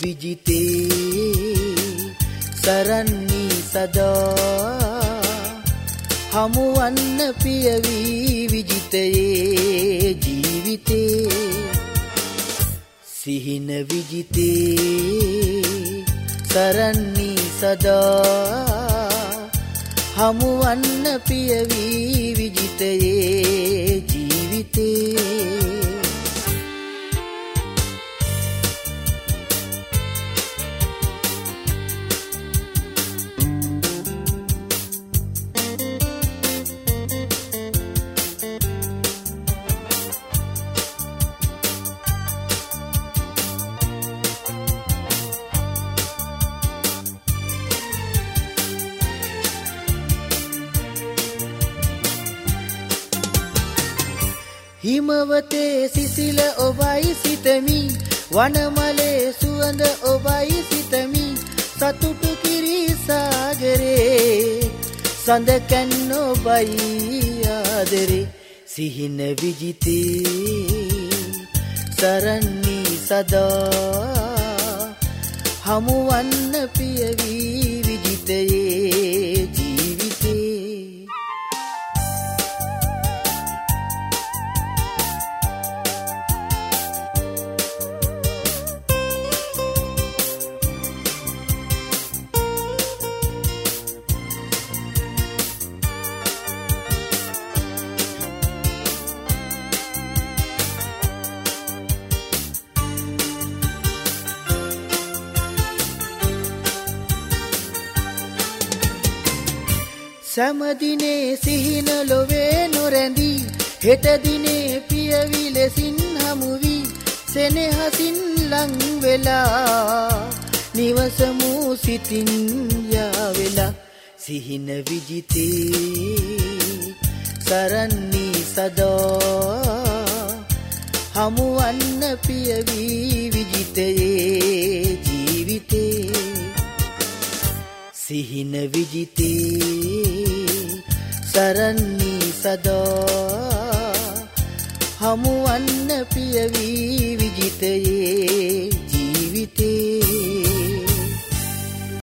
විජිතේ සරන්නී සදා හමුවන්න පියවි විජිතයේ ජීවිතේ සිහින විජිතේ සරන්නී සදා හමුවන්න පියවි විජිතයේ ජීවිතේ හිමවතේ සිසිල ඔබයි සිතමි වනමලේ සුවඳ ඔබයි සිතමි සතුටු කිරි සාගරේ සඳ කැන්න ඔබයි ආදරේ සිහින විජිතේ සරන්නී සදා හමුවන්න පියවි විජිතයේ ජීවිතේ සෑමදිනේ සිහින ලොවේ නොරැඳී හෙට දිනේ පියවි ලෙසින් හමුවී සෙනෙහසින් ලං වෙලා නිවසමු සිතින් යාවෙලා සිහින විජිතේ සරන්නී සදා හමුවන්න පියවි විජිතයේ ජීවිතේ සිහින විජිතේ සරන්නී සදා හමුවන්න පියවි විජිතයේ ජීවිතේ